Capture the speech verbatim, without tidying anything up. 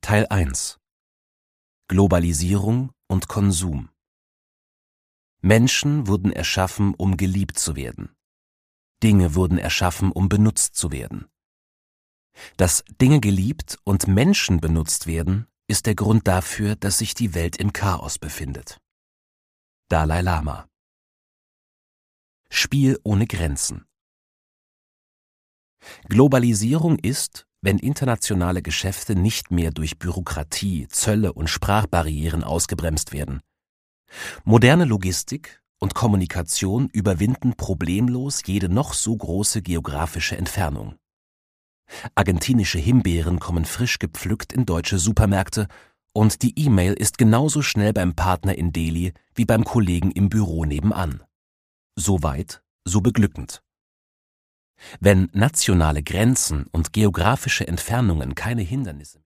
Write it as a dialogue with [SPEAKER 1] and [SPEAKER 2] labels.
[SPEAKER 1] Teil eins: Globalisierung und Konsum. Menschen wurden erschaffen, um geliebt zu werden. Dinge wurden erschaffen, um benutzt zu werden. Dass Dinge geliebt und Menschen benutzt werden, ist der Grund dafür, dass sich die Welt im Chaos befindet. Dalai Lama. Spiel ohne Grenzen. Globalisierung ist, wenn internationale Geschäfte nicht mehr durch Bürokratie, Zölle und Sprachbarrieren ausgebremst werden. Moderne Logistik und Kommunikation überwinden problemlos jede noch so große geografische Entfernung. Argentinische Himbeeren kommen frisch gepflückt in deutsche Supermärkte und die E-Mail ist genauso schnell beim Partner in Delhi wie beim Kollegen im Büro nebenan. So weit, so beglückend. Wenn nationale Grenzen und geografische Entfernungen keine Hindernisse